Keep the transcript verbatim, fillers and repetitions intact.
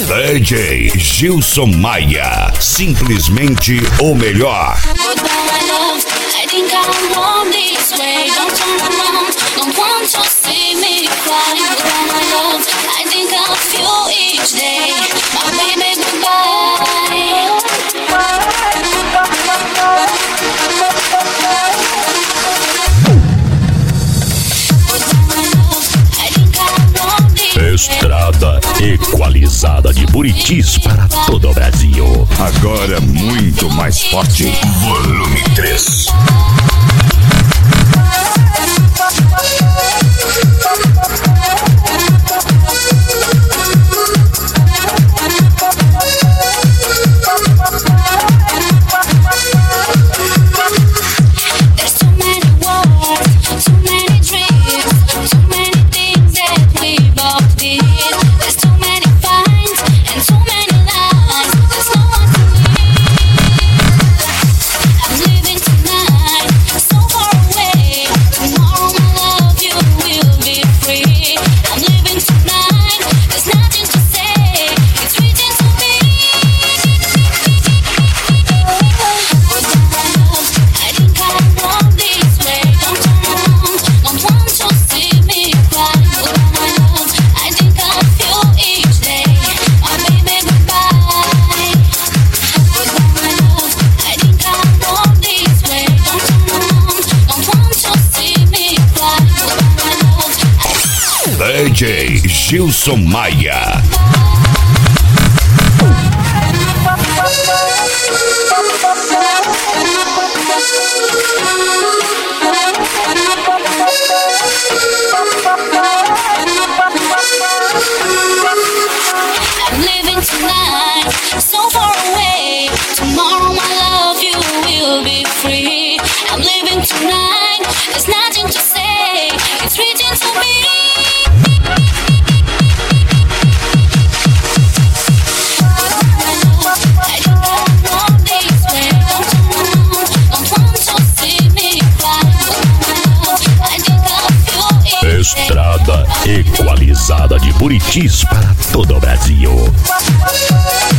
D J Gilson Maia, simplesmente o melhor. Estrada equalizada de Buritis para todo o Brasil. Agora muito mais forte. Volume três. D J Gilson Maia. I'm living tonight, so far away. Tomorrow, my love, you will be free. I'm living tonight, there's nothing to say. It's written to me. Estrada equalizada de Buritis para todo o Brasil.